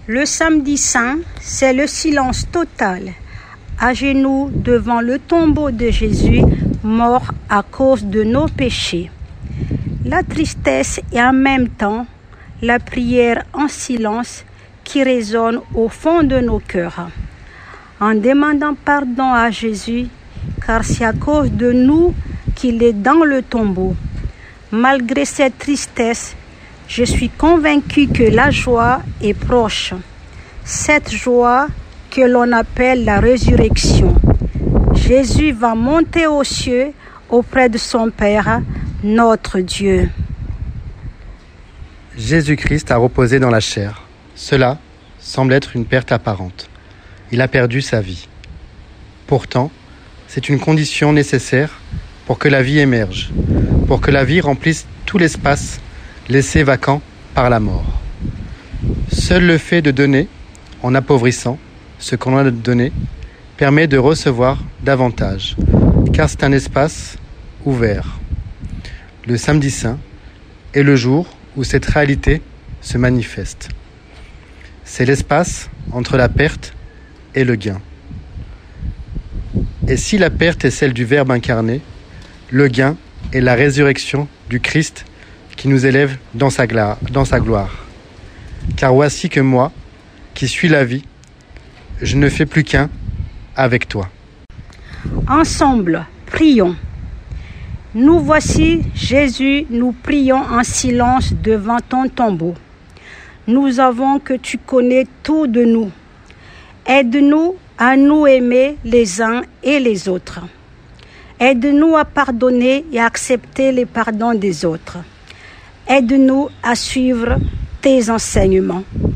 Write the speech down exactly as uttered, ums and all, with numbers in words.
Le samedi saint, c'est le silence total, à genoux devant le tombeau de Jésus, mort à cause de nos péchés. La tristesse et en même temps la prière en silence qui résonne au fond de nos cœurs. En demandant pardon à Jésus, car c'est à cause de nous qu'il est dans le tombeau. Malgré cette tristesse, je suis convaincu que la joie est proche. Cette joie que l'on appelle la résurrection. Jésus va monter aux cieux auprès de son Père, notre Dieu. Jésus-Christ a reposé dans la chair. Cela semble être une perte apparente. Il a perdu sa vie. Pourtant, c'est une condition nécessaire pour que la vie émerge, pour que la vie remplisse tout l'espace laissé vacant par la mort. Seul le fait de donner, en appauvrissant ce qu'on a donné, permet de recevoir davantage, car c'est un espace ouvert. Le samedi saint est le jour où cette réalité se manifeste. C'est l'espace entre la perte et le gain. Et si la perte est celle du Verbe incarné, le gain est la résurrection du Christ qui nous élève dans sa, gla- dans sa gloire. Car voici que moi, qui suis la vie, je ne fais plus qu'un avec toi. Ensemble, prions. Nous voici, Jésus, nous prions en silence devant ton tombeau. Nous avons que tu connais tout de nous. Aide-nous à nous aimer les uns et les autres. Aide-nous à pardonner et à accepter les pardons des autres. Aide-nous à suivre tes enseignements.